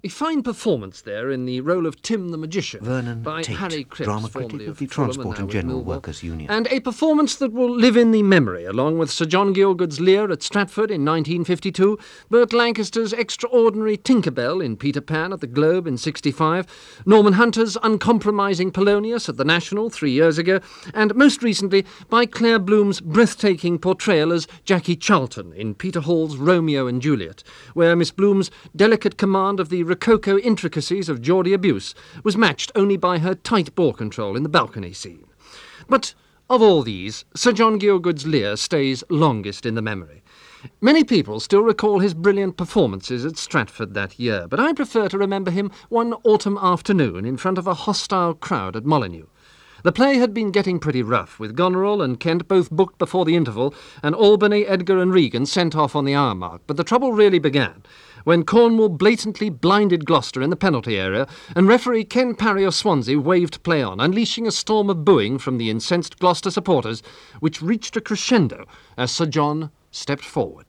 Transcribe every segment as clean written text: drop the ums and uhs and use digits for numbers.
A fine performance there in the role of Tim the Magician Vernon by Tate, Harry Cripps, drama formerly critic of of the Fulham Transport and and now with General Millwall. Workers' Union. And a performance that will live in the memory, along with Sir John Gielgud's Lear at Stratford in 1952, Burt Lancaster's extraordinary Tinker Bell in Peter Pan at the Globe in 65, Norman Hunter's uncompromising Polonius at the National 3 years ago, and most recently by Claire Bloom's breathtaking portrayal as Jackie Charlton in Peter Hall's Romeo and Juliet, where Miss Bloom's delicate command of the rococo intricacies of Geordie abuse was matched only by her tight bore control in the balcony scene. But of all these, Sir John Gielgud's Lear stays longest in the memory. Many people still recall his brilliant performances at Stratford that year, but I prefer to remember him one autumn afternoon in front of a hostile crowd at Molineux. The play had been getting pretty rough, with Goneril and Kent both booked before the interval, and Albany, Edgar and Regan sent off on the hour mark. But the trouble really began when Cornwall blatantly blinded Gloucester in the penalty area, and referee Ken Parry of Swansea waved play on, unleashing a storm of booing from the incensed Gloucester supporters, which reached a crescendo as Sir John stepped forward.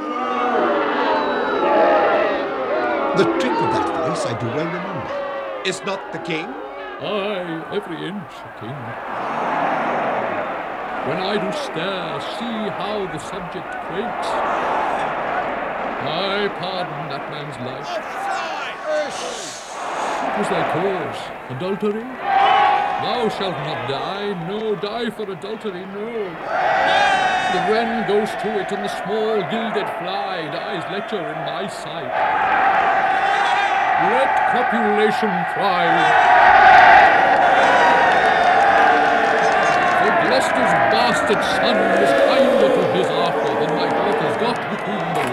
The trick of that voice I do well remember. Is not the king? Aye, every inch a king. When I do stare, see how the subject quakes. I pardon that man's life. What was thy cause? Adultery? Thou shalt not die, no, die for adultery, no. The wren goes to it, and the small gilded fly dies lecher in my sight. Let copulation thrive. Gloucester's bastard son was kinder to his Arthur than my daughter's got between the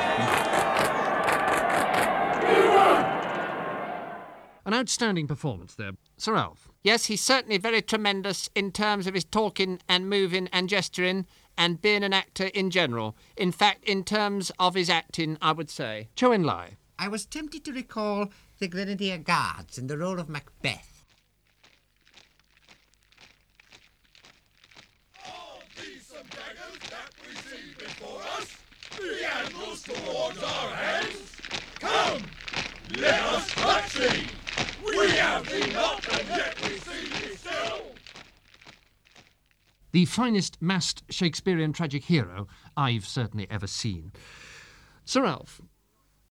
water. An outstanding performance there. Sir Alf. Yes, he's certainly very tremendous in terms of his talking and moving and gesturing and being an actor in general. In fact, in terms of his acting, I would say. Chou En-lai. I was tempted to recall the Grenadier Guards in the role of Macbeth. The animals towards our hands. Come, let us touch thee. We have thee not, and yet we see thee still. The finest masked Shakespearean tragic hero I've certainly ever seen. Sir Alf,